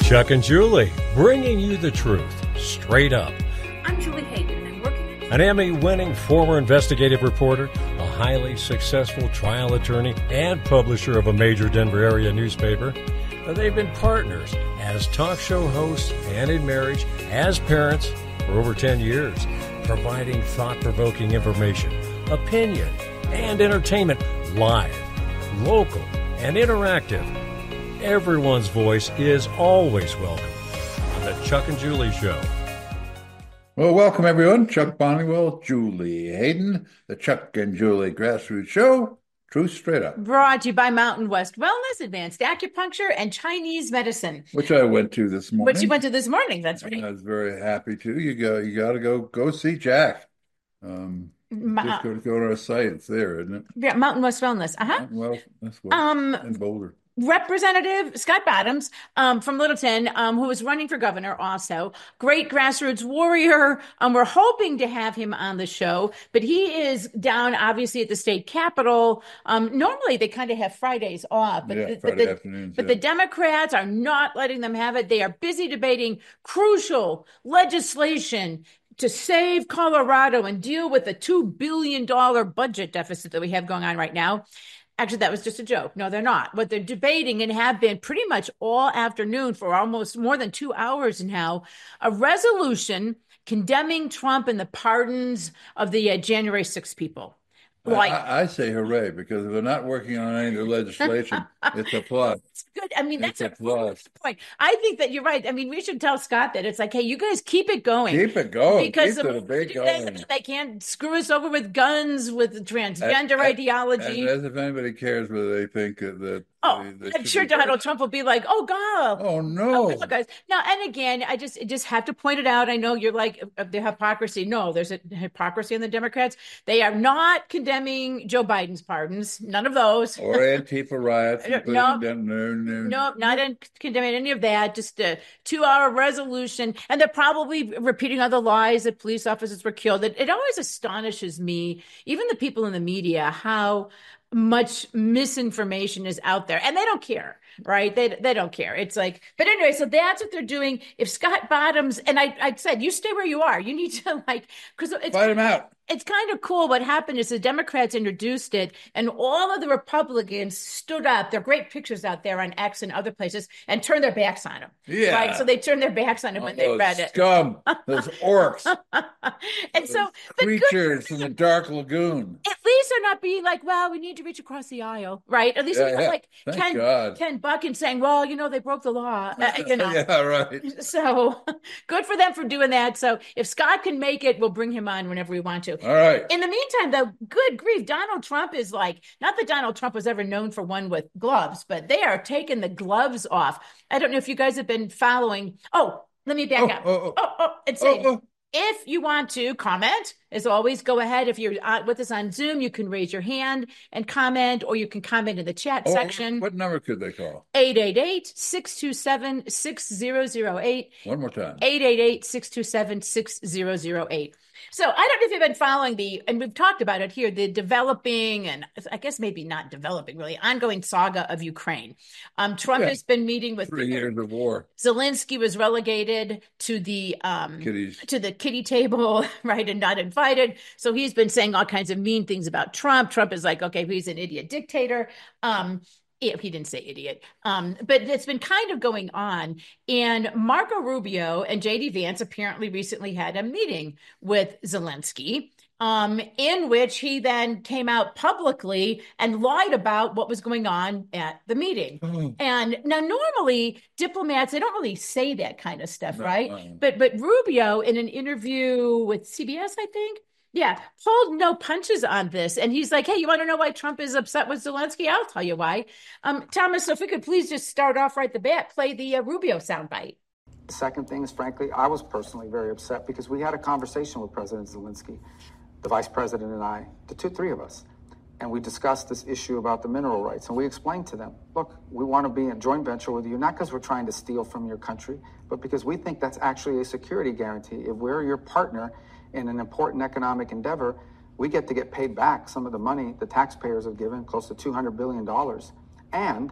Chuck and Julie, bringing you the truth, straight up. I'm Julie Hayden. I'm working An Emmy-winning former investigative reporter, a highly successful trial attorney, and publisher of a major Denver area newspaper. They've been partners as talk show hosts and in marriage, as parents for over 10 years, providing thought-provoking information, opinion, and entertainment live, local, and interactive. Everyone's voice is always welcome on the Chuck and Julie Show. Well, welcome everyone. Chuck Bonniwell, Julie Hayden, the Chuck and Julie Grassroots Show, Truth Straight Up. Brought to you by Mountain West Wellness, Advanced Acupuncture, and Chinese Medicine. Which I went to this morning. Which you went to this morning, that's right. I was very happy to. You got to go see Jack. Just go to our site. It's there, isn't it? Yeah, Mountain West Wellness. Mountain West Wellness in Boulder. Representative Scott Bottoms from Littleton, who is running for governor also. Great grassroots warrior. We're hoping to have him on the show, but he is down obviously at the state capitol. Normally they kind of have Fridays off, but Friday afternoons. But the Democrats are not letting them have it. They are busy debating crucial legislation to save Colorado and deal with the $2 billion budget deficit that we have going on right now. Actually, that was just a joke. No, they're not. What they're debating and have been pretty much all afternoon for almost more than 2 hours now, a resolution condemning Trump and the pardons of the January 6th people. I say hooray, because if they're not working on any of the legislation, it's a plus. It's good. I mean, that's a plus. Point. I think that you're right. I mean, we should tell Scott that it's like, hey, you guys keep it going. Keep it going. Because they can't screw us over with guns, with transgender ideology. As if anybody cares whether they think that. I'm sure Donald Trump will be like, "Oh God, oh no, guys." Now, and again, I just have to point it out. I know you're like the hypocrisy. No, there's a hypocrisy in the Democrats. They are not condemning Joe Biden's pardons. None of those. Or Antifa riots. No, not condemning any of that. Just a 2-hour resolution, and they're probably repeating other lies that police officers were killed. It always astonishes me, even the people in the media, how much misinformation is out there, and they don't care, right? They don't care. It's like, but anyway, so that's what they're doing. If Scott Bottoms, and I said, you stay where you are. You need to because it's fight him out. It's kind of cool. What happened is the Democrats introduced it, and all of the Republicans stood up. There are great pictures out there on X and other places, and turned their backs on him. Yeah. Right? So they turned their backs on him when they read it. Scum, those orcs. And those so creatures from the Dark Lagoon. At least they're not being like, well, we need to reach across the aisle, right? At least they're not like Ken Buchan saying, well, they broke the law. Yeah, right. So good for them for doing that. So if Scott can make it, we'll bring him on whenever we want to. All right. In the meantime, though, good grief, Donald Trump is like, not that Donald Trump was ever known for one with gloves, but they are taking the gloves off. I don't know if you guys have been following. Oh, let me back up. And say, if you want to comment, as always, go ahead. If you're with us on Zoom, you can raise your hand and comment, or you can comment in the chat section. What number could they call? 888-627-6008. One more time. 888-627-6008. So I don't know if you've been following and we've talked about it here, the developing, and I guess maybe not developing, really, ongoing saga of Ukraine. Trump has been meeting with 3 years of war. Zelensky was relegated to the kitty table, right, and not invited. So he's been saying all kinds of mean things about Trump. Trump is like, okay, he's an idiot dictator. He didn't say idiot, but it's been kind of going on. And Marco Rubio and J.D. Vance apparently recently had a meeting with Zelensky, in which he then came out publicly and lied about what was going on at the meeting. And now normally diplomats, they don't really say that kind of stuff, right? But Rubio, in an interview with CBS, I think, pulled no punches on this. And he's like, hey, you want to know why Trump is upset with Zelensky? I'll tell you why. Thomas, if we could please just start off right the bat, play the Rubio soundbite. The second thing is, frankly, I was personally very upset because we had a conversation with President Zelensky, the vice president and I, the three of us. And we discussed this issue about the mineral rights. And we explained to them, look, we want to be in a joint venture with you, not because we're trying to steal from your country, but because we think that's actually a security guarantee. If we're your partner in an important economic endeavor, we get to get paid back some of the money the taxpayers have given, close to $200 billion. And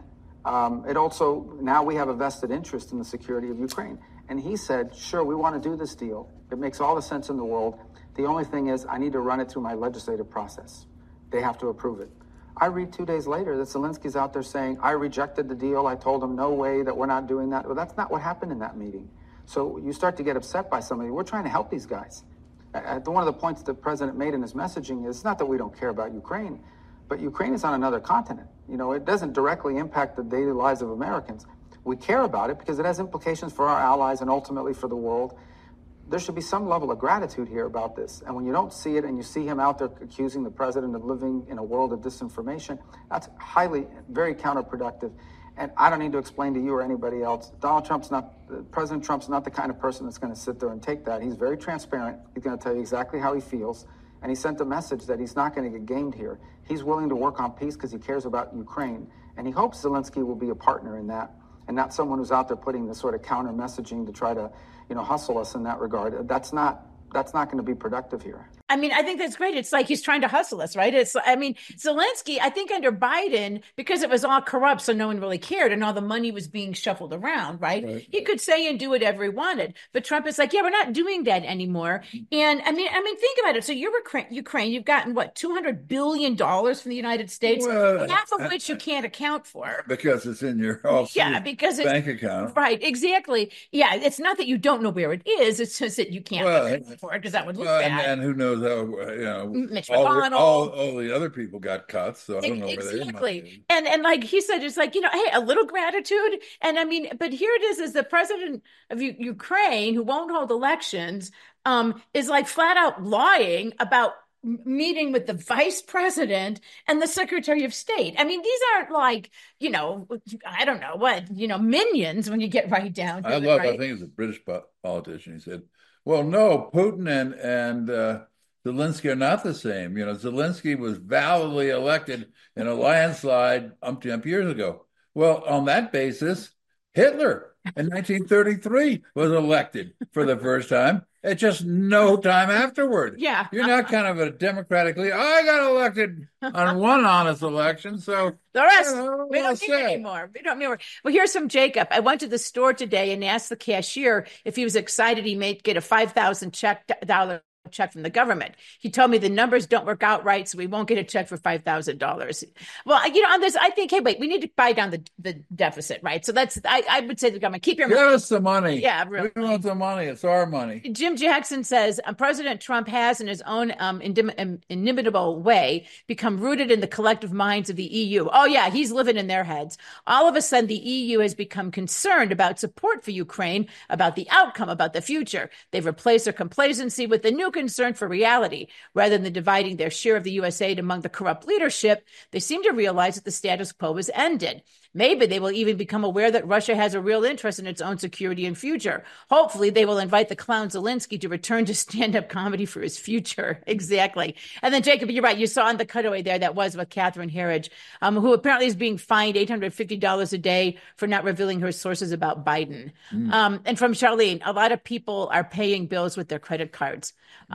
It also, now we have a vested interest in the security of Ukraine. And he said, sure, we want to do this deal. It makes all the sense in the world. The only thing is I need to run it through my legislative process. They have to approve it. I read 2 days later that Zelensky's out there saying, I rejected the deal. I told him, no way, that we're not doing that. Well, that's not what happened in that meeting. So you start to get upset by somebody. We're trying to help these guys. One of the points the president made in his messaging is not that we don't care about Ukraine, but Ukraine is on another continent. You know, it doesn't directly impact the daily lives of Americans. We care about it because it has implications for our allies and ultimately for the world. There should be some level of gratitude here about this. And when you don't see it and you see him out there accusing the president of living in a world of disinformation, that's very counterproductive. And I don't need to explain to you or anybody else, President Trump's not the kind of person that's going to sit there and take that. He's very transparent. He's going to tell you exactly how he feels. And he sent a message that he's not going to get gamed here. He's willing to work on peace because he cares about Ukraine. And he hopes Zelensky will be a partner in that and not someone who's out there putting this sort of counter messaging to try to, hustle us in that regard. That's not going to be productive here. I mean, I think that's great. It's like he's trying to hustle us, right? Zelensky, I think under Biden, because it was all corrupt, so no one really cared and all the money was being shuffled around, right? He could say and do whatever he wanted. But Trump is like, yeah, we're not doing that anymore. And I mean, think about it. So you're Ukraine, you've gotten what, $200 billion from the United States, half of which you can't account for. Because it's in your bank account. Right, exactly. Yeah, it's not that you don't know where it is. It's just that you can't account for it because that would look bad. And who knows? Mitch McConnell, all the other people got cuts, so I don't know where they are. Exactly. And like he said, it's like, hey, a little gratitude. And I mean, but here it is the president of Ukraine, who won't hold elections, is like flat out lying about meeting with the vice president and the secretary of state. I mean, these aren't like, I don't know what, minions when you get right down to it. I think it was a British politician. He said, well, no, Putin and Zelensky are not the same. Zelensky was validly elected in a landslide umpteen years ago. Well, on that basis, Hitler in 1933 was elected for the first time. It's just no time afterward. Yeah. You're not kind of a democratically, I got elected on one honest election, so the rest, we don't need anymore. We don't need more. Well, here's from Jacob. I went to the store today and asked the cashier if he was excited he may get a $5,000 check from the government. He told me the numbers don't work out right, so we won't get a check for $5,000. Well, on this, I think, hey, wait, we need to buy down the deficit, right? So I would say to the government, keep your money. Give us the money. Yeah, really. We want the money. It's our money. Jim Jackson says, President Trump has, in his own inimitable way, become rooted in the collective minds of the EU. Oh, yeah, he's living in their heads. All of a sudden, the EU has become concerned about support for Ukraine, about the outcome, about the future. They've replaced their complacency with the new concern for reality. Rather than dividing their share of the U.S. aid among the corrupt leadership, they seem to realize that the status quo has ended. Maybe they will even become aware that Russia has a real interest in its own security and future. Hopefully, they will invite the clown Zelensky to return to stand-up comedy for his future. Exactly. And then, Jacob, you're right. You saw on the cutaway there, that was with Catherine Herridge, who apparently is being fined $850 a day for not revealing her sources about Biden. And from Charlene, a lot of people are paying bills with their credit cards.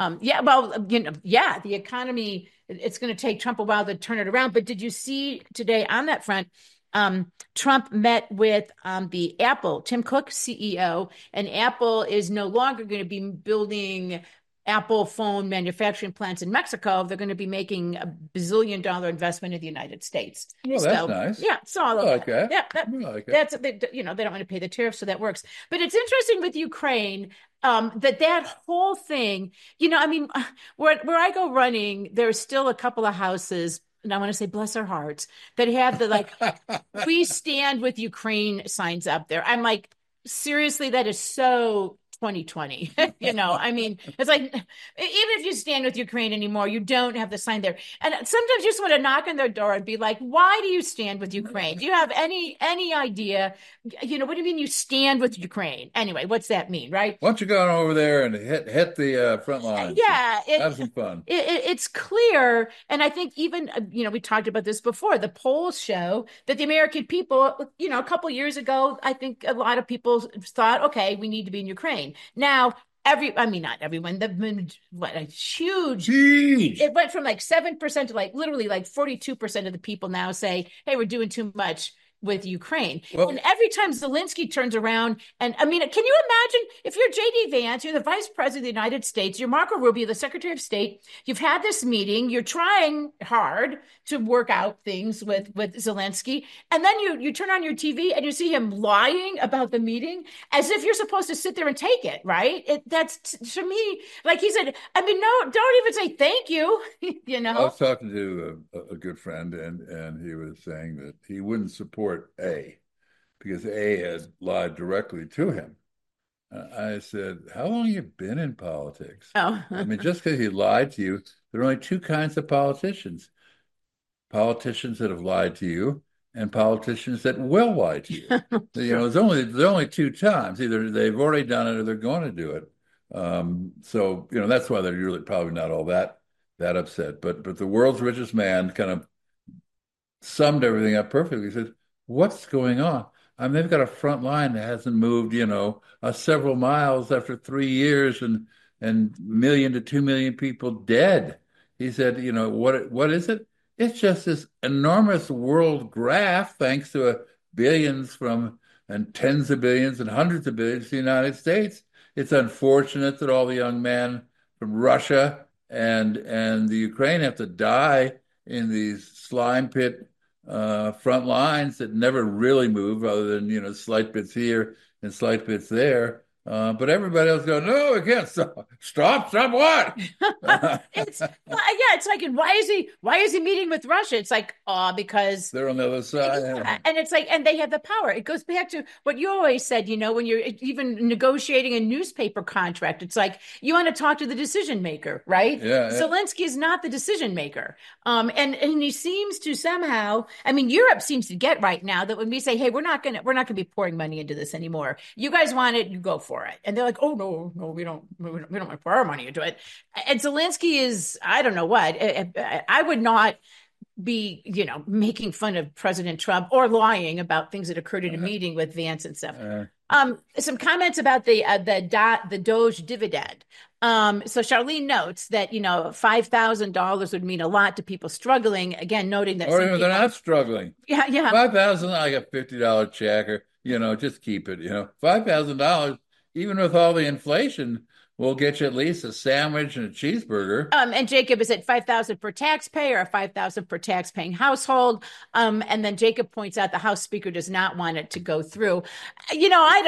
The economy, it's going to take Trump a while to turn it around. But did you see today on that front, Trump met with the Apple, Tim Cook, CEO, and Apple is no longer going to be building Apple phone manufacturing plants in Mexico. They're going to be making a bazillion-dollar investment in the United States. Well, that's nice. Yeah, so all of like that. Yeah, that's they don't want to pay the tariffs, so that works. But it's interesting with Ukraine. That whole thing, where I go running, there's still a couple of houses, and I want to say bless their hearts, that have the we stand with Ukraine signs up there. I'm like, seriously, that is so 2020. It's like, even if you stand with Ukraine anymore, you don't have the sign there. And sometimes you just want to knock on their door and be like, why do you stand with Ukraine? Do you have any idea? What do you mean you stand with Ukraine? Anyway, what's that mean, right? Why don't you go over there and hit the front lines? Yeah. Have some fun. It's clear. And I think even, we talked about this before, the polls show that the American people, a couple of years ago, I think a lot of people thought, okay, we need to be in Ukraine. Now, not everyone, a huge, it went from 7% to literally 42% of the people now say, hey, we're doing too much. with Ukraine. Well, and every time Zelensky turns around, and I mean, can you imagine if you're J.D. Vance, you're the vice president of the United States, you're Marco Rubio, the Secretary of State, you've had this meeting, you're trying hard to work out things with Zelensky, and then you turn on your TV and you see him lying about the meeting as if you're supposed to sit there and take it, right? That's, to me, like he said, I mean, no, don't even say thank you, you know? I was talking to a good friend, and he was saying that he wouldn't support A because A had lied directly to him. I said, how long have you been in politics? Oh. I mean, just because he lied to you, there are only two kinds of politicians. Politicians that have lied to you and politicians that will lie to you. You know, there's only two times. Either they've already done it or they're going to do it. So, you know, that's why they're really probably not all that upset. But the world's richest man kind of summed everything up perfectly. He said, what's going on? I mean, they've got a front line that hasn't moved, you know, several miles after 3 years and 1 million to 2 million people dead. He said, you know, what is it? It's just this enormous world graph, thanks to billions and tens of billions and hundreds of billions to the United States. It's unfortunate that all the young men from Russia and the Ukraine have to die in these slime pit front lines that never really move, other than, you know, slight bits here and slight bits there. But everybody else goes, no, we can't stop what? It's like, and why is he meeting with Russia? It's like, because they're on the other side. Yeah. And it's like, and they have the power. It goes back to what you always said, you know, when you're even negotiating a newspaper contract, it's like, you want to talk to the decision maker, right? Yeah. Zelensky is not the decision maker. And he seems to somehow, I mean, Europe seems to get right now that when we say, hey, we're not going to be pouring money into this anymore. You guys want it, you go for it. And they're like, oh, no, we don't want to pour our money into it. And Zelensky is, I don't know what, I would not be, you know, making fun of President Trump or lying about things that occurred in a meeting with Vance and stuff. Some comments about the Doge dividend. So Charlene notes that, you know, $5,000 would mean a lot to people struggling. Again, noting that they're not struggling. Yeah. $5,000, like a $50 check, or, you know, just keep it. You know, $5,000, even with all the inflation, will get you at least a sandwich and a cheeseburger. And Jacob is at $5,000 per taxpayer or $5,000 per tax-paying household. And then Jacob points out the House Speaker does not want it to go through. You know, I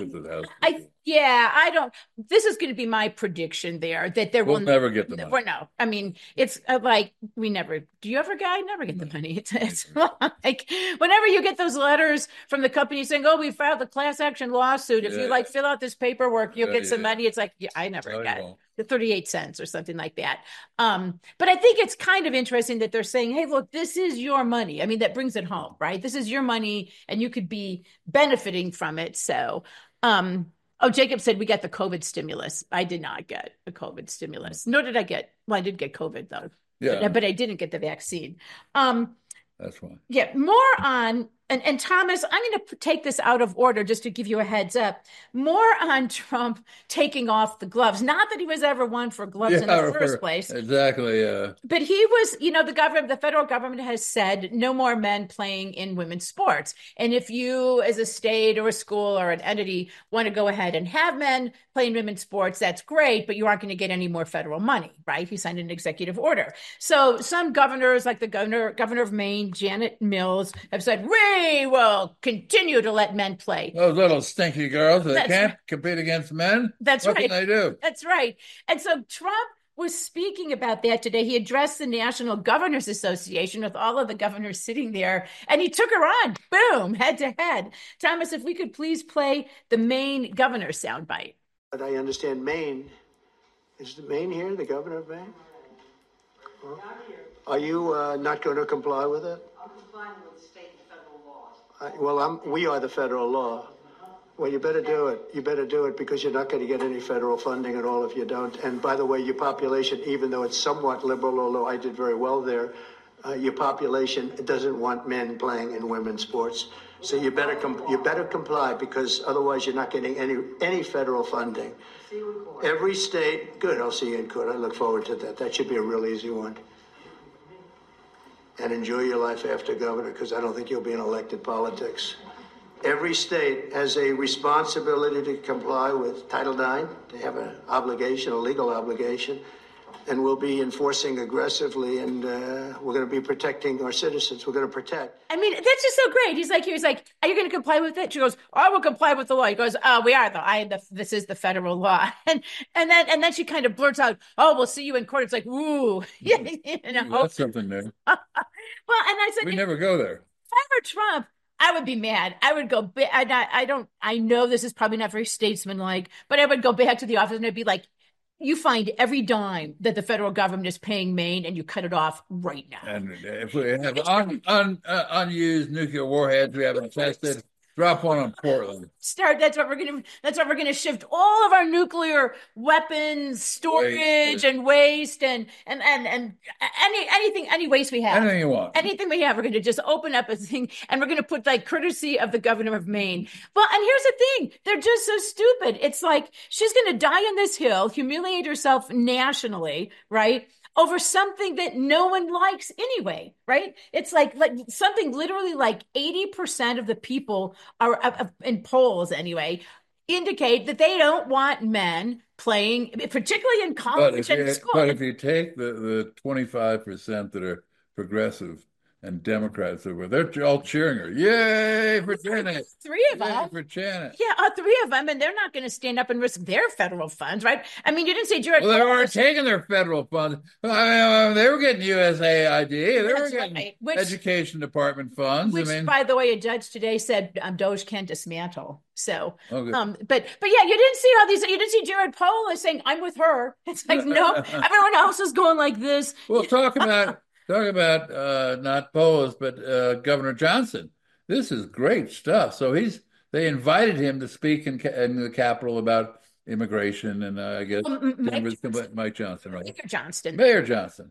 don't. This is going to be my prediction there that we'll never get the money. No, I mean, it's like we never. Do you ever, I never get the money. It's like whenever you get those letters from the company saying, "Oh, we filed a class action lawsuit. If you like fill out this paperwork, you'll get some money." It's like, I never got it. The 38 cents or something like that. But I think it's kind of interesting that they're saying, hey, look, this is your money. I mean, that brings it home, right? This is your money and you could be benefiting from it. So, Jacob said we got the COVID stimulus. I did not get the COVID stimulus. Nor did I get, I did get COVID though. Yeah. But I didn't get the vaccine. That's why. Yeah. More on, and Thomas, I'm going to take this out of order just to give you a heads up. More on Trump taking off the gloves. Not that he was ever one for gloves in the first place. Exactly. But he was, you know, the federal government has said no more men playing in women's sports. And if you as a state or a school or an entity want to go ahead and have men play in women's sports, that's great, but you aren't going to get any more federal money, right? He signed an executive order. So some governors, like the governor of Maine, Janet Mills, have said, we will continue to let men play. Those little stinky girls that can't compete against men. That's right. What can they do? That's right. And so Trump was speaking about that today. He addressed the National Governors Association with all of the governors sitting there, and he took her on, boom, head to head. Thomas, if we could please play the Maine governor soundbite. But I understand Maine. Is the Maine here, the governor of Maine? Well, are you not going to comply with it? I'm complying with state and federal laws. We are the federal law. Well, you better do it. You better do it because you're not going to get any federal funding at all if you don't. And by the way, your population, even though it's somewhat liberal, although I did very well there, your population doesn't want men playing in women's sports. So you better comply because otherwise you're not getting any federal funding. See you in court. Every state, good. I'll see you in court. I look forward to that. That should be a real easy one. and enjoy your life after governor, because I don't think you'll be in elected politics. Every state has a responsibility to comply with Title IX. They have an obligation, a legal obligation, and we'll be enforcing aggressively, and we're going to be protecting our citizens. We're going to protect. I mean, that's just so great. He's like, are you going to comply with it? She goes, I will comply with the law. He goes, oh, we are though. This is the federal law. And then she kind of blurts out, oh, we'll see you in court. It's like, ooh, you know. That's something new. Well, and I said, we never go there. If I were Trump, I would be mad. I would go. I know this is probably not very statesmanlike, but I would go back to the office and I'd be like, you find every dime that the federal government is paying Maine and you cut it off right now. And if we have unused nuclear warheads we haven't tested, drop one on Portland. That's what we're gonna shift all of our nuclear weapons storage and waste and any waste we have. Anything you want. Anything we have, we're gonna just open up a thing and we're gonna put like courtesy of the governor of Maine. Well, and here's the thing, they're just so stupid. It's like she's gonna die on this hill, humiliate herself nationally, right? Over something that no one likes anyway, right? It's like something literally like 80% of the people are in polls anyway, indicate that they don't want men playing, particularly in college and school. But if you take the 25% that are progressive and Democrats over, they're all cheering her. Yay for Janet. Three of them. Yay for Janet. Yeah, three of them, and they're not going to stand up and risk their federal funds, right? I mean, you didn't say Jared. Well, they weren't taking their federal funds. I mean, they were getting USAID. They were getting education department funds. Which, by the way, a judge today said Doge can't dismantle. So, but yeah, you didn't see all these. You didn't see Jared Polis saying, "I'm with her." It's like no, everyone else is going like this. Well, talk about not Polis, but Governor Johnson. This is great stuff. So they invited him to speak in the Capitol about immigration, and I guess Mike Johnson, right? Mayor Johnson.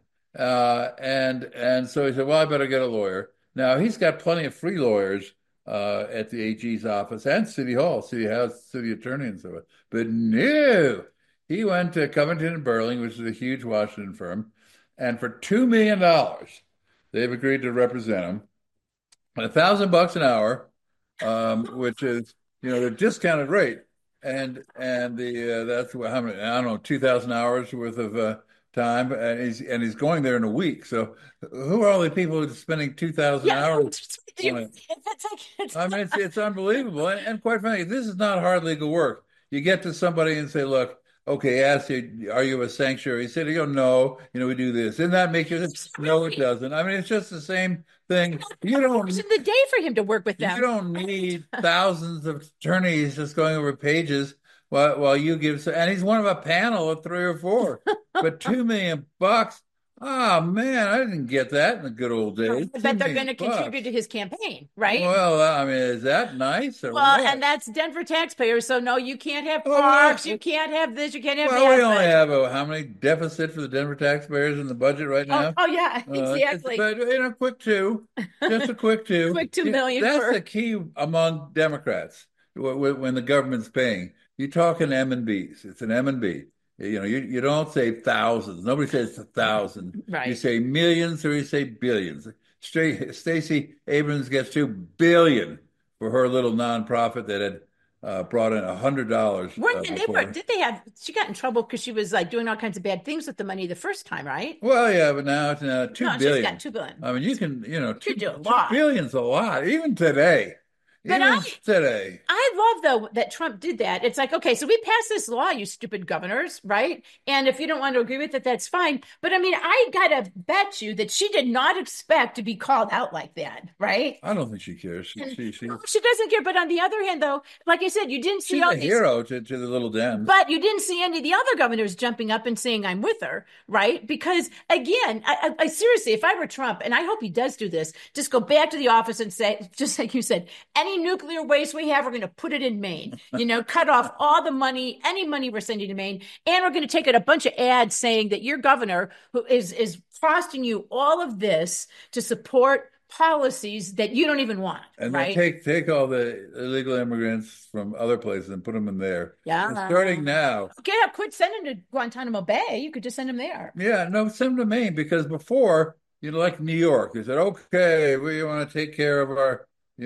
And so he said, well, I better get a lawyer. Now, he's got plenty of free lawyers at the AG's office and City Hall, City House, City Attorney, and so on. But no, he went to Covington and Burling, which is a huge Washington firm. And for $2 million, they've agreed to represent him. $1,000 an hour, which is, the discounted rate. And that's how many, I don't know, 2,000 hours worth of time. And he's going there in a week. So who are all the people who are spending 2,000 hours? I mean, it's unbelievable. And quite frankly, this is not hard legal work. You get to somebody and say, look, okay, ask you, are you a sanctuary city? No, we do this. Doesn't that make you? No, it doesn't. I mean, it's just the same thing. You don't. It's the day for him to work with them. You don't need thousands of attorneys just going over pages while you give. And he's one of a panel of 3 or 4. But $2 million. Oh, man, I didn't get that in the good old days. I bet they're going to contribute to his campaign, right? Well, I mean, is that nice? Or what? And that's Denver taxpayers. So, no, you can't have parks. You can't have this. You can't have that. Well, we only have how many deficit for the Denver taxpayers in the budget right now? Oh yeah, exactly. But, quick 2. Just a quick 2. Quick $2 million. That's the key among Democrats when the government's paying. You're talking M&Bs. It's an M&B. You don't say thousands. Nobody says 1,000. Right. You say millions or you say billions. Stacey Abrams gets $2 billion for her little nonprofit that had brought in $100. She got in trouble because she was like doing all kinds of bad things with the money the first time, right? Well, yeah, but now it's $2 billion. She's got $2 billion. I mean, you can, $2 billion's a lot, even today. But today. I love, though, that Trump did that. It's like, okay, so we passed this law, you stupid governors, right? And if you don't want to agree with it, that's fine. But I mean, I got to bet you that she did not expect to be called out like that, right? I don't think she cares. She doesn't care. But on the other hand, though, like I said, you didn't see she's a hero to the little Dems. But you didn't see any of the other governors jumping up and saying, I'm with her, right? Because, again, I seriously, if I were Trump, and I hope he does do this, just go back to the office and say, just like you said, any nuclear waste we have, we're going to put it in Maine, cut off all the money, any money we're sending to Maine. And we're going to take out a bunch of ads saying that your governor who is costing you all of this to support policies that you don't even want. And right? They take all the illegal immigrants from other places and put them in there. Yeah. And starting now. Quit sending to Guantanamo Bay. You could just send them there. Yeah, no, send them to Maine because before like New York. They said, okay, we want to take care of our,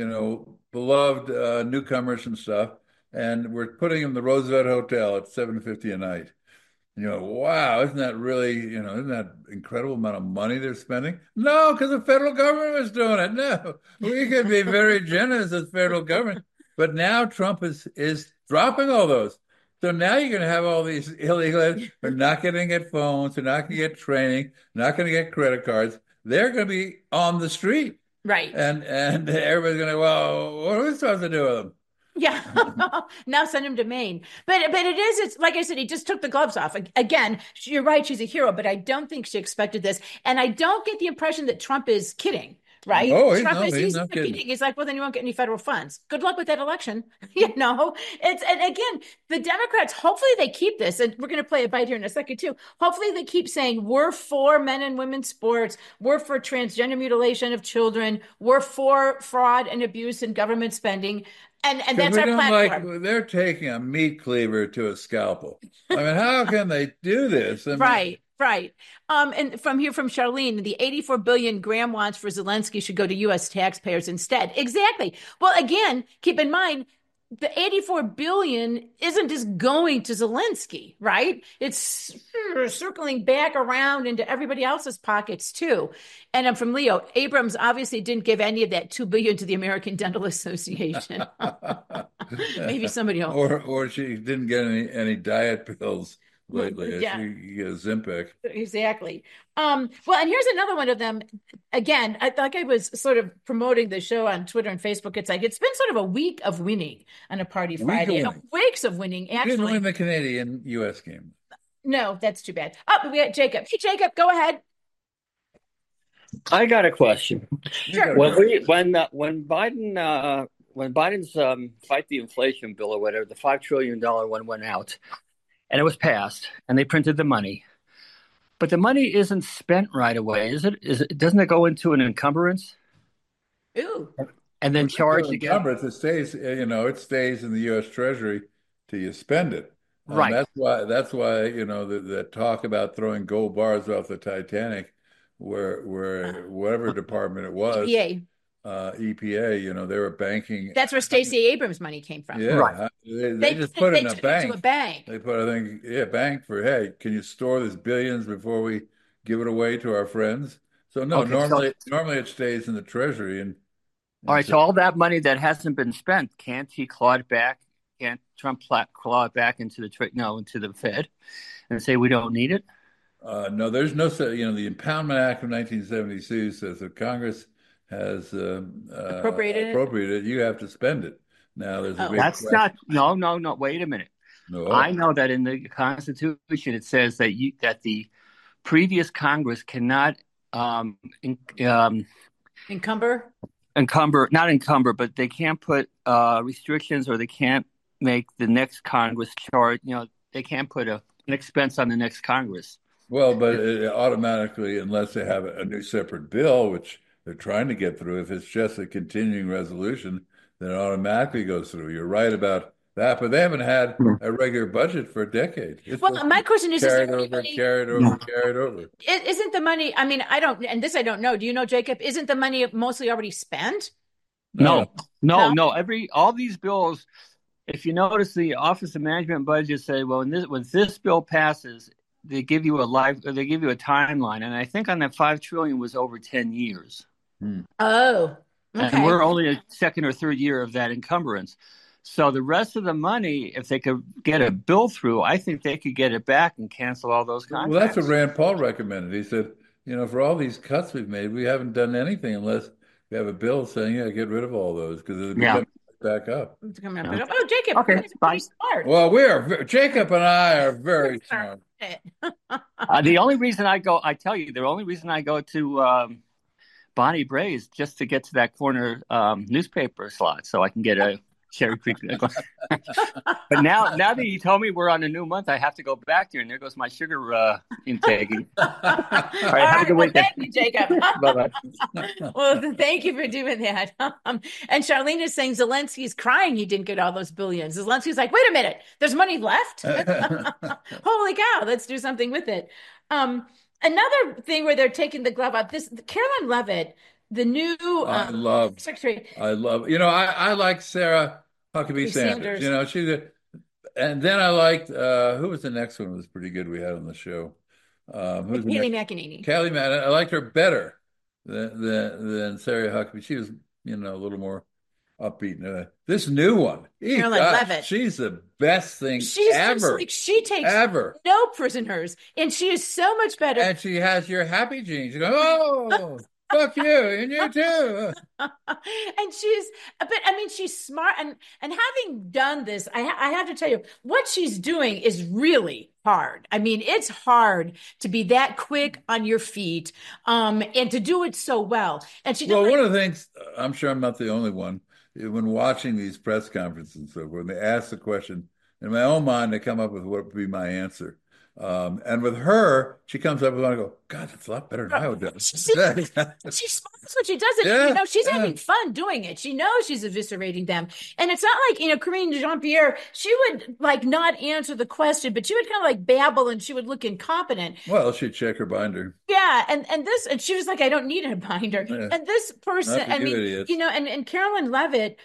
beloved newcomers and stuff, and we're putting them in the Roosevelt Hotel at $750 a night. Wow, isn't that really, isn't that incredible amount of money they're spending? No, because the federal government was doing it. No, we could be very generous as federal government. But now Trump is dropping all those. So now you're going to have all these illegals. They're not going to get phones. They're not going to get training. Not going to get credit cards. They're going to be on the street. Right. And everybody's going to, well, what are we supposed to do with them? Yeah. Now send him to Maine. But it's like I said, he just took the gloves off. Again, you're right. She's a hero, but I don't think she expected this. And I don't get the impression that Trump is kidding. Right? Oh, he's not kidding. He's like, well, then you won't get any federal funds. Good luck with that election. And again, the Democrats, hopefully they keep this, and we're going to play a bite here in a second too. Hopefully they keep saying, we're for men and women's sports. We're for transgender mutilation of children. We're for fraud and abuse in government spending. And that's our platform. They're taking a meat cleaver to a scalpel. I mean, how can they do this? Right. And from Charlene, the $84 billion Graham wants for Zelensky should go to U.S. taxpayers instead. Exactly. Well, again, keep in mind, the $84 billion isn't just going to Zelensky, right? It's circling back around into everybody else's pockets too. And I'm from Leo. Abrams obviously didn't give any of that $2 billion to the American Dental Association. Maybe somebody else. Or she didn't get any diet pills lately. Yeah. You get a Ozempic. Exactly. Well, and here's another one of them. Again, I was sort of promoting the show on Twitter and Facebook. It's been sort of a week of winning on a party Friday. Weeks of winning, actually. You didn't win the Canadian-U.S. game. No, that's too bad. Oh, we got Jacob. Hey, Jacob, go ahead. I got a question. Sure. When Biden's fight the inflation bill or whatever, the $5 trillion one went out. And it was passed, and they printed the money. But the money isn't spent right away, is it? Doesn't it go into an encumbrance? Ooh. And then charged again? Encumbrance, it stays, it stays in the U.S. Treasury till you spend it. Right. That's why, the talk about throwing gold bars off the Titanic, where whatever department it was. EPA, they were banking. That's where Stacey Abrams' money came from. Yeah, right. They just put it in a bank. Into a bank. They put, I think, bank for, hey, can you store this billions before we give it away to our friends? So no, normally it stays in the Treasury. And all right, so all that money that hasn't been spent, can't he claw it back? Can't Trump claw it back into the Fed and say we don't need it? No, there's no. The Impoundment Act of 1972 says that Congress has appropriated, you have to spend it. Now there's a big question. No, wait a minute. No. I know that in the Constitution it says that the previous Congress cannot not encumber, but they can't put restrictions, or they can't make the next Congress charge, they can't put an expense on the next Congress. Well, but it automatically, unless they have a new separate bill, which they're trying to get through. If it's just a continuing resolution, then it automatically goes through. You're right about that, but they haven't had a regular budget for a decade. My question is, carried over. Isn't the money? I mean, I don't know. Do you know, Jacob? Isn't the money mostly already spent? No. All these bills. If you notice, the Office of Management Budget say, well, when this bill passes, they give you a timeline, and I think on that $5 trillion was over 10 years. Oh, okay. And we're only a second or third year of that encumbrance. So the rest of the money, if they could get a bill through, I think they could get it back and cancel all those contracts. Well, that's what Rand Paul recommended. He said, for all these cuts we've made, we haven't done anything unless we have a bill saying, get rid of all those, because it'll come back up. Oh, Jacob, okay, pretty smart. Well, Jacob and I are very smart. The only reason I go to Bonnie Brae's just to get to that corner newspaper slot so I can get a Cherry Creek. But now that you told me we're on a new month, I have to go back there, and there goes my sugar intake. All right, have a good weekend. Thank you, Jacob. Bye-bye. Well, thank you for doing that. And Charlene is saying Zelensky's crying he didn't get all those billions. Zelensky's like, wait a minute, there's money left? Holy cow, let's do something with it. Another thing where they're taking the glove off, Caroline Leavitt, the new secretary. I like Sarah Huckabee Sanders. And then I liked, who was the next one? Who was pretty good we had on the show? Kayleigh McEnany. Kayleigh McEnany. I liked her better than Sarah Huckabee. She was, a little more upbeat. This new one, Caroline Leavitt. She's the best thing ever. She takes no prisoners, and she is so much better. And she has your happy genes. You go, oh, fuck you, and you too. And she's smart. And having done this, I have to tell you, what she's doing is really hard. I mean, it's hard to be that quick on your feet, and to do it so well. And one of the things, I'm sure I'm not the only one, when watching these press conferences and so forth, when they ask the question, in my own mind, they come up with what would be my answer. And with her, she comes up with one and go, God, that's a lot better than I would do. She's smart. That's what she does. It. She's having fun doing it. She knows she's eviscerating them. And it's not like, Karine Jean-Pierre, she would not answer the question, but she would kind of babble and she would look incompetent. Well, she'd check her binder. Yeah. And she was like, I don't need a binder. Yeah. And this person, and Caroline Leavitt,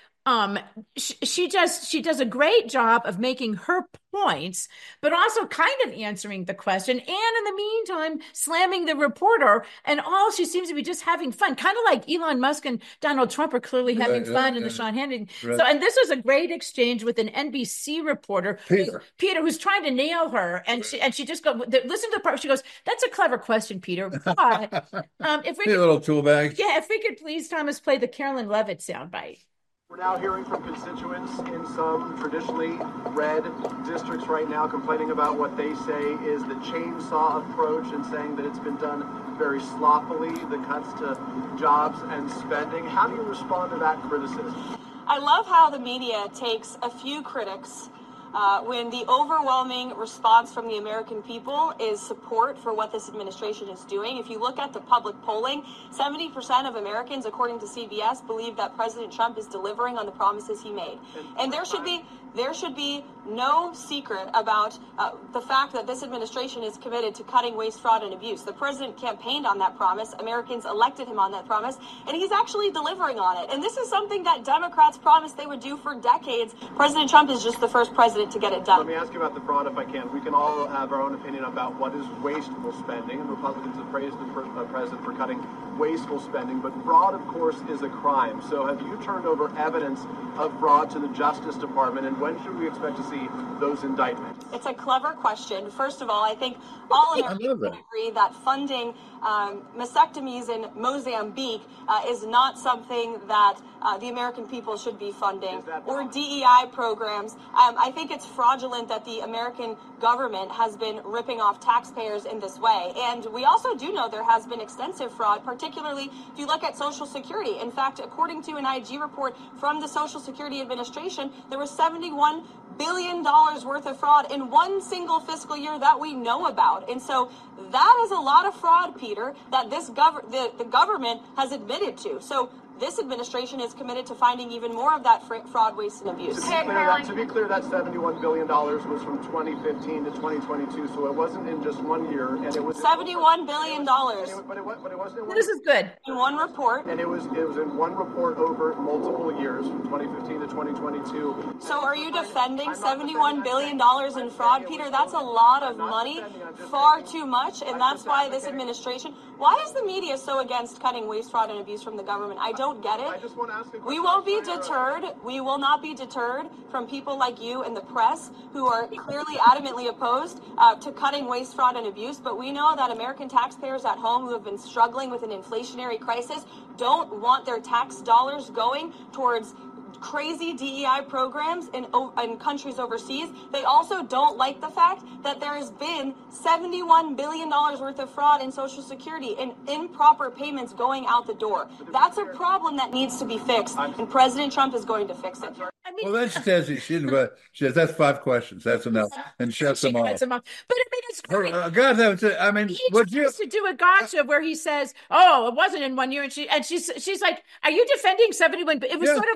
she does a great job of making her points, but also kind of answering the question, and in the meantime slamming the reporter, and all she seems to be just having fun, kind of like Elon Musk and Donald Trump are clearly having fun in the Sean Hannity. Right. So, and this was a great exchange with an NBC reporter, Peter, who's trying to nail her, and she just go, listen to the part. She goes, "That's a clever question, Peter." But if we could, a little tool bag, if we could please, Thomas, play the Caroline Leavitt soundbite. We're now hearing from constituents in some traditionally red districts right now complaining about what they say is the chainsaw approach and saying that it's been done very sloppily, the cuts to jobs and spending. How do you respond to that criticism? I love how the media takes a few critics when the overwhelming response from the American people is support for what this administration is doing. If you look at the public polling, 70% of Americans, according to CBS, believe that President Trump is delivering on the promises he made. And there should be no secret about the fact that this administration is committed to cutting waste, fraud, and abuse. The president campaigned on that promise. Americans elected him on that promise, and he's actually delivering on it. And this is something that Democrats promised they would do for decades. President Trump is just the first president to get it done. Let me ask you about the fraud, if I can. We can all have our own opinion about what is wasteful spending, and Republicans have praised the president for cutting wasteful spending, but fraud, of course, is a crime. So have you turned over evidence of fraud to the Justice Department, and when should we expect to see those indictments? It's a clever question. First of all, I think all Americans would agree that funding mastectomies in Mozambique is not something that the American people should be funding, or DEI programs. I think it's fraudulent that the American government has been ripping off taxpayers in this way. And we also do know there has been extensive fraud, particularly if you look at Social Security. In fact, according to an IG report from the Social Security Administration, there was $71 billion worth of fraud in one single fiscal year that we know about. And so that is a lot of fraud, Peter, that the government has admitted to. So this administration is committed to finding even more of that fraud, waste, and abuse. To be clear, that $71 billion was from 2015 to 2022, so it wasn't in just 1 year. And it was $71 billion. But it wasn't in one This is good. In one report. And it was in one report over multiple years, from 2015 to 2022. So are you defending $71 billion in fraud, Peter? That's a lot of money, far too much, and that's why this administration... Why is the media so against cutting waste, fraud, and abuse from the government? I don't get it. I just want to ask a question. We won't be deterred. We will not be deterred from people like you and the press who are clearly adamantly opposed to cutting waste, fraud, and abuse. But we know that American taxpayers at home who have been struggling with an inflationary crisis don't want their tax dollars going towards crazy DEI programs in countries overseas. They also don't like the fact that there has been $71 billion worth of fraud in Social Security and improper payments going out the door. That's a problem that needs to be fixed, and President Trump is going to fix it. Well, then she says she says that's 5 questions. That's enough, and shuts them off. But I mean, it's great. God, that was. I mean, he tries to do a gotcha where he says, "Oh, it wasn't in 1 year," and she's like, "Are you defending 71?" It was sort of like when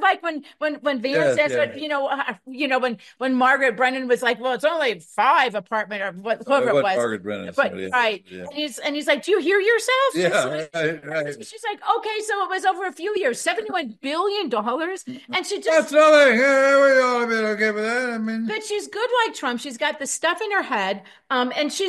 when Vance says, when Margaret Brennan was like, well, it's only 5 apartment or whoever it was. Margaret Brennan. But right. Yeah. And he's like, do you hear yourself? Yeah. Right. She's like, okay, so it was over a few years, $71 billion. And she just. That's nothing. Yeah, we ought to be okay with that. I mean. But she's good like Trump. She's got the stuff in her head. And she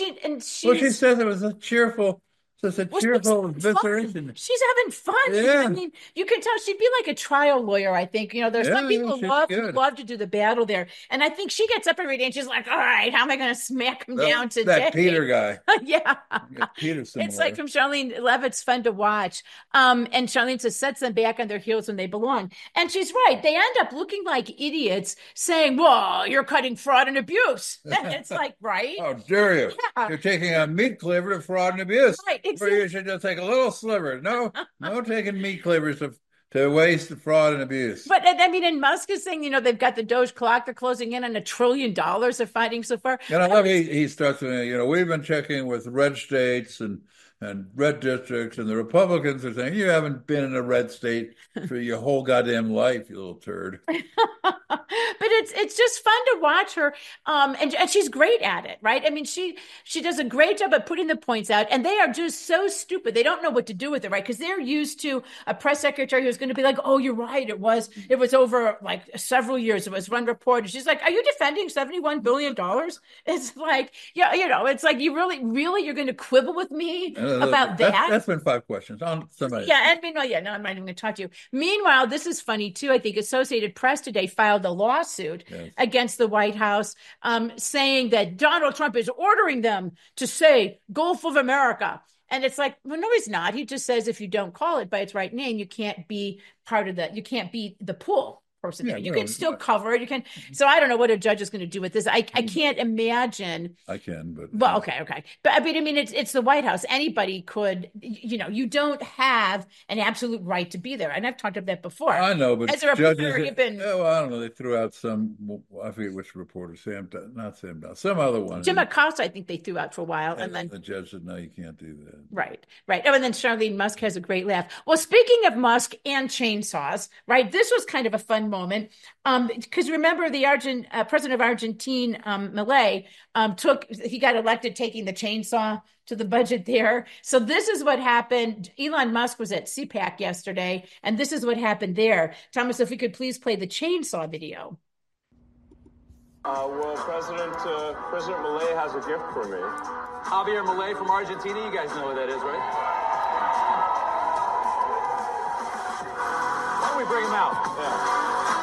says it was a cheerful. So it's a cheerful evisceration. She's having fun. Yeah. I mean, you can tell she'd be like a trial lawyer, I think. There's some people who love to do the battle there. And I think she gets up every day and she's like, all right, how am I going to smack him down today? That Peter guy. Yeah. It's like from Charlene Levitt's Fun to Watch. And Charlene says, sets them back on their heels when they belong. And she's right. They end up looking like idiots saying, well, you're cutting fraud and abuse. It's like, right? How dare you? Yeah. You're taking a meat cleaver to fraud and abuse. Right. Or you should just take a little sliver. No taking meat cleavers to waste, fraud, and abuse. But I mean, and Musk is saying, they've got the Doge clock. They're closing in on $1 trillion of fighting so far. And I love he starts with, we've been checking with red states and red districts, and the Republicans are saying, you haven't been in a red state for your whole goddamn life, you little turd. But it's just fun to watch her, and she's great at it, right? I mean, she does a great job at putting the points out, and they are just so stupid. They don't know what to do with it, right? Because they're used to a press secretary who's going to be like, oh, you're right. It was over like several years. It was run reported. She's like, are you defending $71 billion? It's like, it's like, you really, you're going to quibble with me about that? That's been 5 questions on somebody. Yeah, and meanwhile, no, I'm not even going to talk to you. Meanwhile, this is funny too. I think Associated Press today filed a lawsuit against the White House, saying that Donald Trump is ordering them to say Gulf of America. And it's like, well, no, he's not. He just says if you don't call it by its right name, you can't be part of you can't be the pool. You can still cover it. You can. So I don't know what a judge is going to do with this. I can't imagine. I can, but well, okay. But I mean, it's the White House. Anybody could. You don't have an absolute right to be there. And I've talked about that before. I know, but as a reporter, you've been. Oh, I don't know. They threw out some. I forget which reporter. Not Sam Dowd. Some other one. Jim Acosta, I think they threw out for a while, and then the judge said, "No, you can't do that." Right. Oh, and then Charlene Musk has a great laugh. Well, speaking of Musk and chainsaws, right? This was kind of a fun moment. Because remember, the president of Argentina, Milei, he got elected taking the chainsaw to the budget there. So this is what happened. Elon Musk was at CPAC yesterday, and this is what happened there. Thomas, if we could please play the chainsaw video. Well, President Milei has a gift for me. Javier Milei from Argentina. You guys know who that is, right? Why don't we bring him out? Yeah.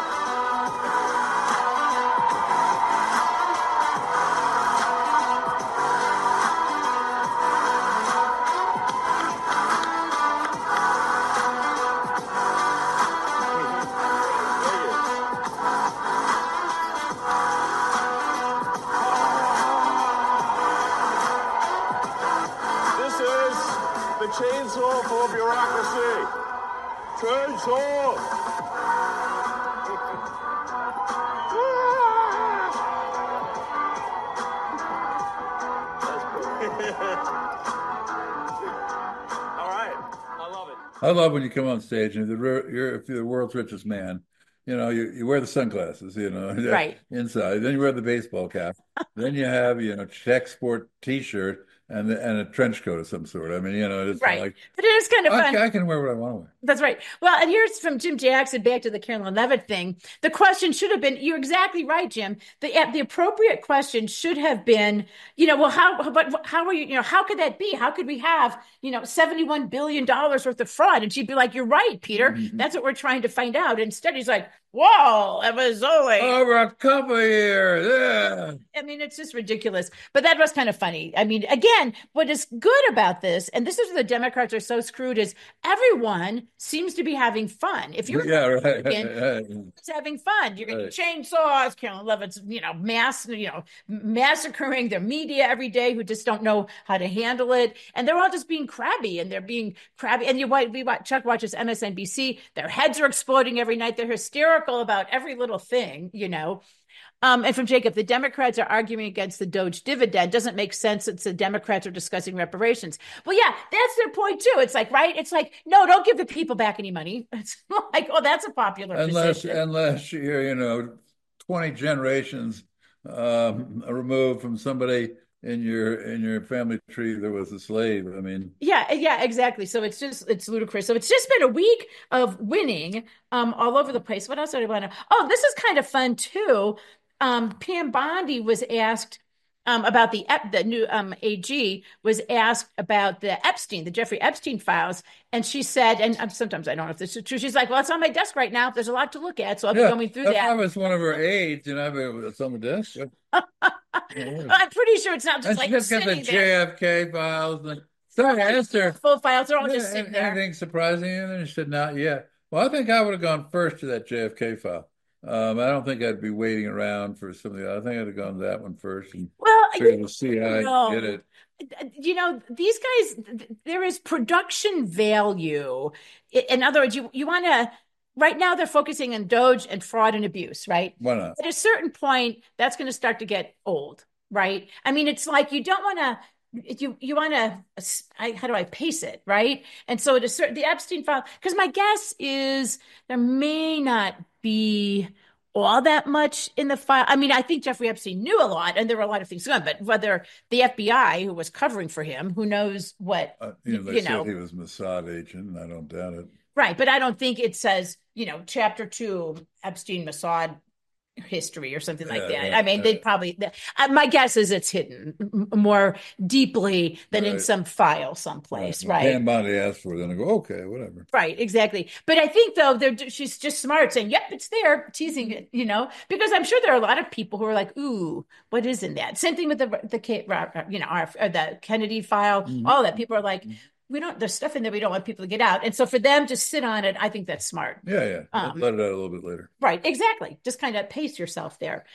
Chainsaw for bureaucracy. Chainsaw. All right. I love it. I love when you come on stage and if you're the world's richest man, you wear the sunglasses, right inside. Then you wear the baseball cap. Then you have, check sport T-shirt. And a trench coat of some sort. I mean, it's right. Like, but it is kind of fun. I can wear what I want to wear. That's right. Well, and here's from Jim Jackson back to the Caroline Levitt thing. The question should have been, you're exactly right, Jim. The appropriate question should have been, how are you, how could that be? How could we have, $71 billion worth of fraud? And she'd be like, you're right, Peter. Mm-hmm. That's what we're trying to find out. Instead, he's like, whoa, it was only over a couple of years. Yeah. I mean, it's just ridiculous. But that was kind of funny. I mean, again, what is good about this, and this is where the Democrats are so screwed, is everyone seems to be having fun. If you're it's having fun. You're getting chainsaws. Caroline Levitt's, massacring their media every day who just don't know how to handle it. And they're all just being crabby, and they're being crabby. And Chuck watches MSNBC. Their heads are exploding every night. They're hysterical about every little thing, And from Jacob, the Democrats are arguing against the Doge dividend. Doesn't make sense since the Democrats are discussing reparations. Well, yeah, that's their point too. It's like, right? It's like, no, don't give the people back any money. It's like, oh, that's a popular position. Unless you're, 20 generations removed from somebody in your family tree that was a slave. I mean, yeah, exactly. So it's ludicrous. So it's just been a week of winning all over the place. What else do I want to? Oh, this is kind of fun too. Pam Bondi was asked about the new AG was asked about the Jeffrey Epstein files, and she said, and sometimes I don't know if this is true. She's like, "Well, it's on my desk right now. There's a lot to look at, so I'll be going through that." I was one of her aides, it's on the desk. I'm pretty sure it's not just like just got the JFK files. So I asked her, full files are all just sitting there. Anything surprising? And she said, "Not yet." Well, I think I would have gone first to that JFK file. I don't think I'd be waiting around for something. I think I'd have gone to that one first. And to see how I get it. These guys, there is production value. In other words, you want to. Right now, they're focusing on Doge and fraud and abuse, right? Why not? At a certain point, that's going to start to get old, right? I mean, it's like you don't want to. You want to, how do I pace it, right? And so the Epstein file, because my guess is there may not be all that much in the file. I mean, I think Jeffrey Epstein knew a lot, and there were a lot of things going, but whether the FBI, who was covering for him, who knows what, they said he was a Mossad agent, and I don't doubt it. Right, but I don't think it says, Chapter 2, Epstein Mossad history or something like that. I mean, they'd probably, my guess is it's hidden more deeply than in some file someplace, right? Pam Bondi asked for it, then I go, okay, whatever. Right, exactly. But I think, though, she's just smart saying, yep, it's there, teasing it, because I'm sure there are a lot of people who are like, ooh, what is in that? Same thing with the Kennedy file, all that. People are like, there's stuff in there we don't want people to get out. And so for them to sit on it, I think that's smart. Yeah. Let it out a little bit later. Right, exactly. Just kind of pace yourself there.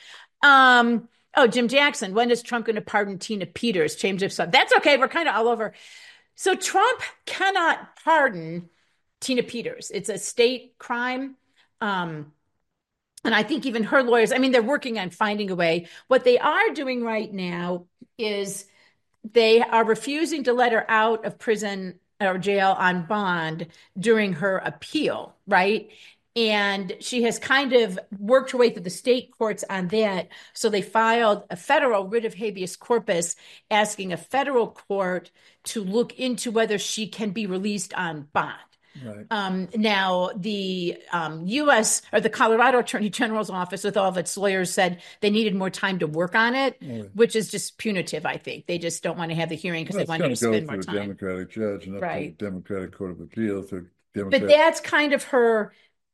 Jim Jackson, when is Trump going to pardon Tina Peters? Change of sub. That's okay. We're kind of all over. So Trump cannot pardon Tina Peters. It's a state crime. And I think even her lawyers, they're working on finding a way. What they are doing right now is they are refusing to let her out of prison or jail on bond during her appeal, right? And she has kind of worked her way through the state courts on that. So they filed a federal writ of habeas corpus asking a federal court to look into whether she can be released on bond. Right. Now, the U.S. or the Colorado Attorney General's office with all of its lawyers said they needed more time to work on it, which is just punitive, I think. They just don't want to have the hearing because they want to spend more time. It's going to go through a Democratic judge and up to the Democratic Court of Appeals. But that's kind of her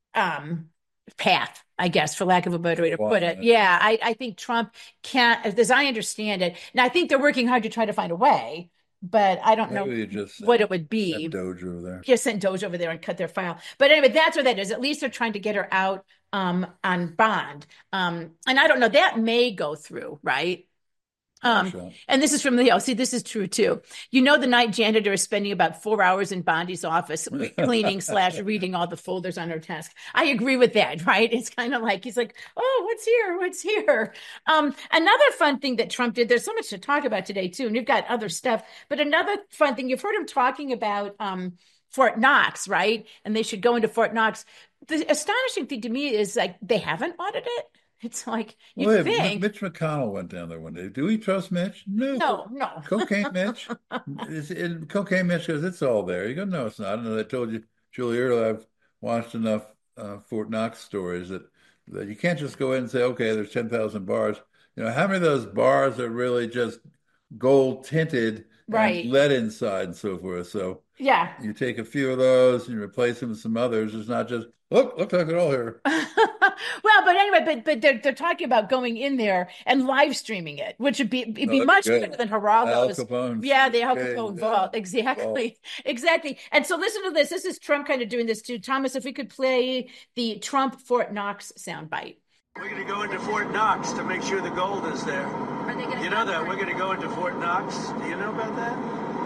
path, I guess, for lack of a better way to put it. Yeah, I think Trump can't, as I understand it, and I think they're working hard to try to find a way. But I don't know what it would be. Send Doge over there. Just send Doge over there and cut their file. But anyway, that's what that is. At least they're trying to get her out on bond. And I don't know. That may go through, right? And this is from Leo. See, this is true too. The night janitor is spending about 4 hours in Bondi's office cleaning / reading all the folders on her desk. I agree with that, right? It's kind of like, he's like, oh, what's here? Another fun thing that Trump did, there's so much to talk about today too, and you've got other stuff, but another fun thing, you've heard him talking about Fort Knox, right? And they should go into Fort Knox. The astonishing thing to me is like, they haven't audited it. It's like, you think. Mitch McConnell went down there one day. Do we trust Mitch? No. Cocaine Mitch? Cocaine Mitch goes, it's all there. You go, no, it's not. And I told you, Julie, earlier, I've watched enough Fort Knox stories that you can't just go in and say, okay, there's 10,000 bars. How many of those bars are really just gold tinted and lead inside and so forth? So you take a few of those and you replace them with some others. It's not just, looks like they're all here. Well, but anyway, but they're talking about going in there and live streaming it, which would be much better than Geraldo's. Al Capone. Yeah, the Al Capone vault. Exactly. And so listen to this. This is Trump kind of doing this too. Thomas, if we could play the Trump Fort Knox soundbite. We're going to go into Fort Knox to make sure the gold is there. You know that? We're going to go into Fort Knox. Do you know about that?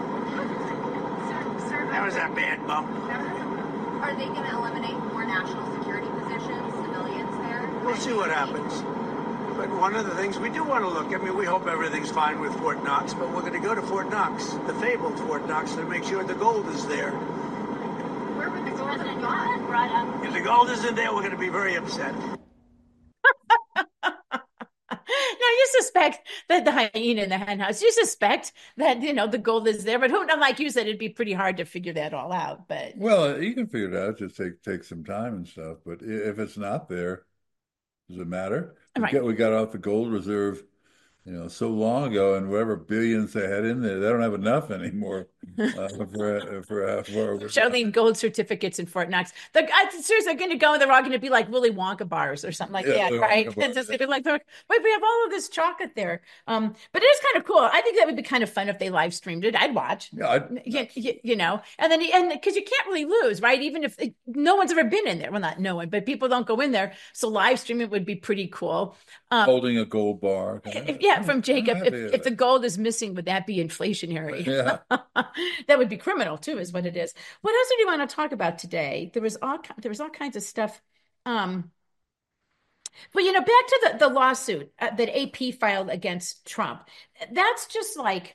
That was a bad bump. Are they going to eliminate more national security positions, civilians there? We'll see what happens. But one of the things we do want to look, I mean, we hope everything's fine with Fort Knox, but we're going to go to Fort Knox, the fabled Fort Knox, to make sure the gold is there. Where would the gold have gone? If the gold isn't there, we're going to be very upset. Now, you suspect that the hyena in the hen house, you suspect that, the gold is there, but like you said, it'd be pretty hard to figure that all out. But well, you can figure it out, just take some time and stuff. But if it's not there, does it matter? Right. We got off the gold reserve, so long ago, and whatever billions they had in there, they don't have enough anymore for Charlene gold certificates in Fort Knox. Seriously, they're going to go and they're all going to be like Willy Wonka bars or something like that, right? It's just going to be like, wait, we have all of this chocolate there. But it is kind of cool. I think that would be kind of fun if they live streamed it. I'd watch. Yeah, and then because you can't really lose, right? Even if no one's ever been in there. Well, not no one, but people don't go in there. So live streaming would be pretty cool. Holding a gold bar. Yeah, from Jacob. If the gold is missing, would that be inflationary? Yeah. That would be criminal too, is what it is. What else did you want to talk about today? There was all kinds of stuff. But back to the lawsuit that AP filed against Trump. That's just like,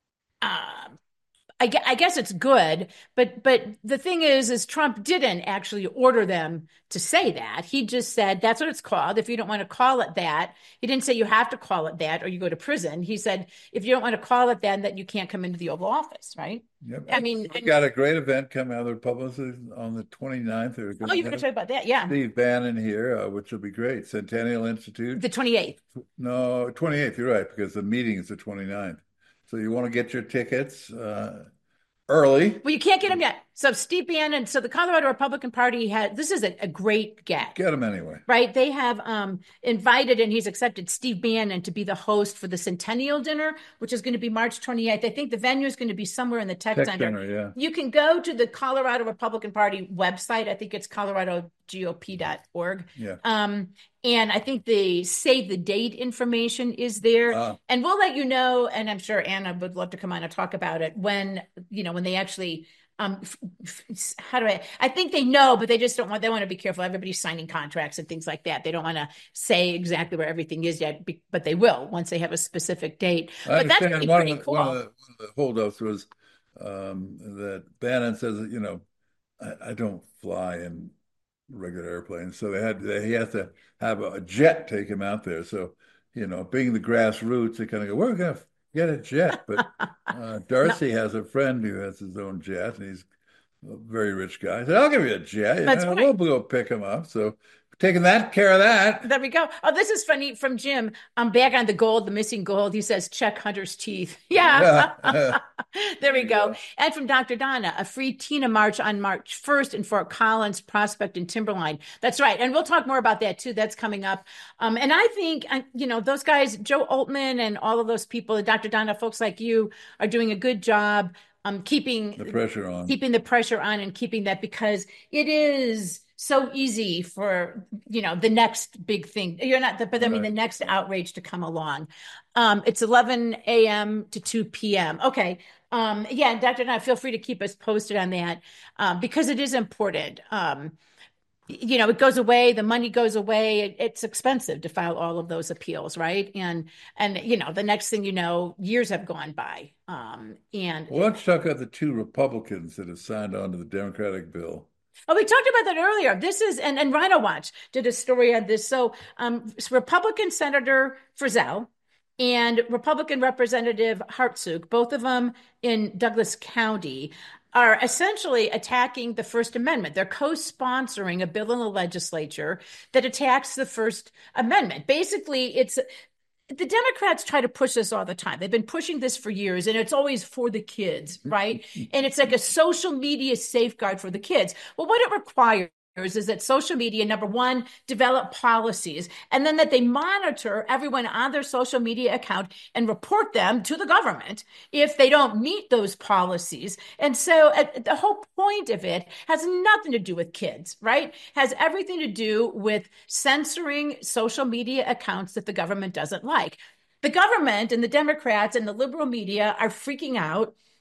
I guess it's good, but the thing is Trump didn't actually order them to say that. He just said, that's what it's called. If you don't want to call it that, he didn't say you have to call it that or you go to prison. He said, if you don't want to call it that you can't come into the Oval Office, right? Yep. I mean, we got a great event coming out of the Republicans on the 29th. You're going to talk about that, yeah. Steve Bannon here, which will be great. Centennial Institute. The 28th. No, 28th, you're right, because the meeting is the 29th. So you want to get your tickets early. Well, you can't get them yet. So Steve Bannon, so the Colorado Republican Party this is a great get. Get them anyway. Right. They have invited and he's accepted Steve Bannon to be the host for the Centennial Dinner, which is going to be March 28th. I think the venue is going to be somewhere in the Tech Center. Yeah. You can go to the Colorado Republican Party website. I think it's coloradogop.org. Yeah. And I think the save the date information is there. And we'll let you know. And I'm sure Anna would love to come on and talk about it when they actually, I think they know, but they just they want to be careful. Everybody's signing contracts and things like that. They don't want to say exactly where everything is yet, but they will once they have a specific date. But that's pretty cool. One of the holdups was that Bannon says, I don't fly in regular airplanes. So he has to have a jet take him out there. So, being the grassroots, they kind of go, we're going to get a jet. But Darcy has a friend who has his own jet, and he's a very rich guy. He said, I'll give you a jet. That's right. We'll go pick him up. So taking care of that. There we go. Oh, this is funny from Jim. I'm back on the missing gold. He says, check Hunter's teeth. Yeah. There we go. And from Dr. Donna, a free Tina March on March 1st in Fort Collins, Prospect, and Timberline. That's right. And we'll talk more about that too. That's coming up. And I think, those guys, Joe Altman and all of those people, Dr. Donna, folks like you are doing a good job keeping the pressure on and keeping that, because it is so easy for, the next big thing. The next outrage to come along. It's 11 a.m. to 2 p.m. Okay. Dr. Donna, feel free to keep us posted on that because it is important. It goes away, the money goes away. It's expensive to file all of those appeals, right? And the next thing years have gone by. Let's talk about the two Republicans that have signed on to the Democratic bill. Oh, we talked about that earlier. This is, and Rhino Watch did a story on this. So Republican Senator Frizzell and Republican Representative Hartsook, both of them in Douglas County, are essentially attacking the First Amendment. They're co-sponsoring a bill in the legislature that attacks the First Amendment. Basically, the Democrats try to push this all the time. They've been pushing this for years, and it's always for the kids, right? And it's like a social media safeguard for the kids. Well, what it requires is that social media, number one, develop policies, and then that they monitor everyone on their social media account and report them to the government if they don't meet those policies. And so the whole point of it has nothing to do with kids, right? Has everything to do with censoring social media accounts that the government doesn't like. The government and the Democrats and the liberal media are freaking out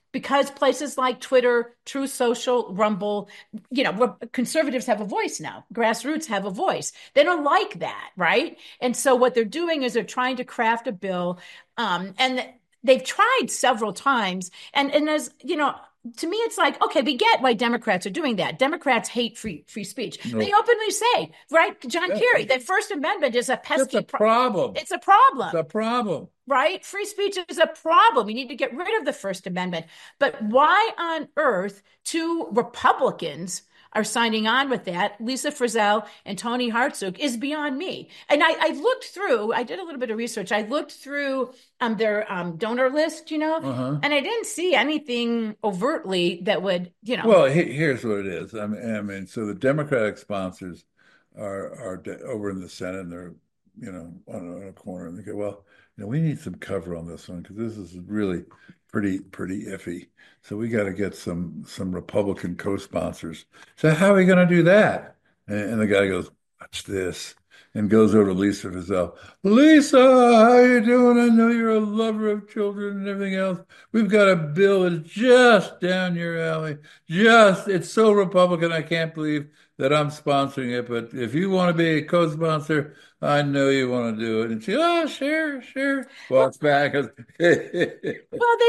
because places like Twitter, Truth Social, Rumble, conservatives have a voice now. Grassroots have a voice. They don't like that, right? And so what they're doing is they're trying to craft a bill, and they've tried several times. And as to me, it's like, okay, we get why Democrats are doing that. Democrats hate free speech. No. They openly say, right, John Kerry, that First Amendment is a pesky problem. It's a problem. It's a problem. Right? Free speech is a problem. You need to get rid of the First Amendment. But why on earth two Republicans are signing on with that, Lisa Frizzell and Tony Hartsook, is beyond me. And I looked through, I did a little bit of research. I looked through their donor list, and I didn't see anything overtly that would, Well, here's what it is. I mean, so the Democratic sponsors are over in the Senate, and they're, on a corner, and they go, well, we need some cover on this one because this is really pretty iffy. So we got to get some Republican co-sponsors. So how are we going to do that? And the guy goes, watch this, and goes over to Lisa Frizzell. Lisa, how you doing? I know you're a lover of children and everything else. We've got a bill that's just down your alley. It's so Republican, I can't believe that I'm sponsoring it. But if you want to be a co-sponsor, I know you want to do it. And she, sure. Walks back. Well, they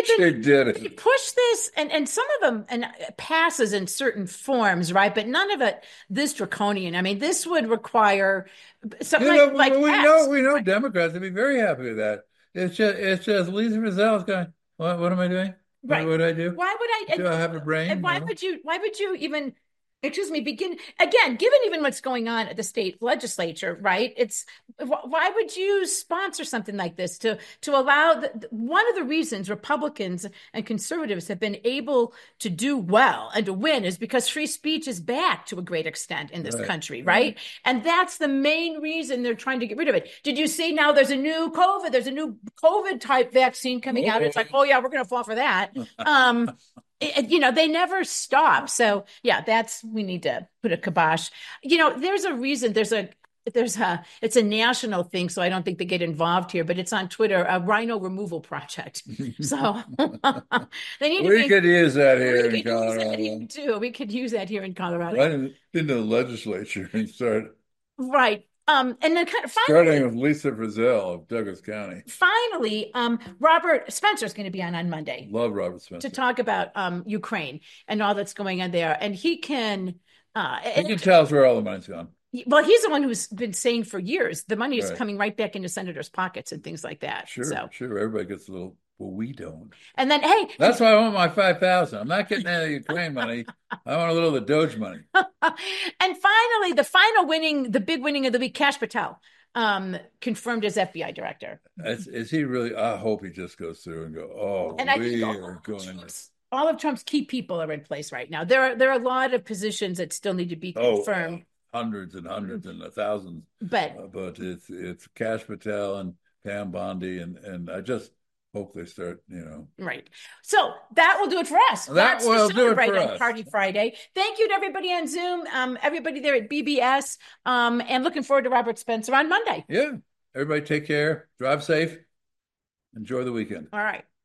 push this, and some of them and passes in certain forms, right? But none of it this draconian. I mean, this would require something like we know Democrats would be very happy with that. It's just Lisa Frizzell's going, what am I doing? Right. What would I do? Why would I? Do I have a brain? And why would you even? Begin again, given even what's going on at the state legislature, right? Why would you sponsor something like this to allow one of the reasons Republicans and conservatives have been able to do well and to win is because free speech is back to a great extent in this country, right? And that's the main reason they're trying to get rid of it. Did you see now there's a new COVID type vaccine coming out? It's like, oh yeah, we're going to fall for that. They never stop. So yeah, we need to put a kibosh. There's a reason. It's a national thing, so I don't think they get involved here, but it's on Twitter, a rhino removal project. So they need we could use that here in Colorado too. We could use that here in Colorado. Right into the legislature and start. Right. And then starting with Lisa Frizzell of Douglas County. Finally, Robert Spencer is going to be on Monday. Love Robert Spencer. To talk about Ukraine and all that's going on there. And he can... he can tell us where all the money's gone. Well, he's the one who's been saying for years, the money is coming right back into senators' pockets and things like that. Sure. Everybody gets a little... Well, we don't. And then, hey, that's why I want my $5,000. I'm not getting any of the Ukraine money. I want a little of the Doge money. And finally, the big winning of the week, Kash Patel, confirmed as FBI director. Is he really? I hope he just goes through and go. Oh, and we are going. All of Trump's key people are in place right now. There are a lot of positions that still need to be confirmed. Hundreds and hundreds and thousands. But it's Kash Patel and Pam Bondi and I just hope they start, Right. So that will do it for us. That will do it for us. Party Friday. Thank you to everybody on Zoom, everybody there at BBS, and looking forward to Robert Spencer on Monday. Yeah. Everybody take care. Drive safe. Enjoy the weekend. All right.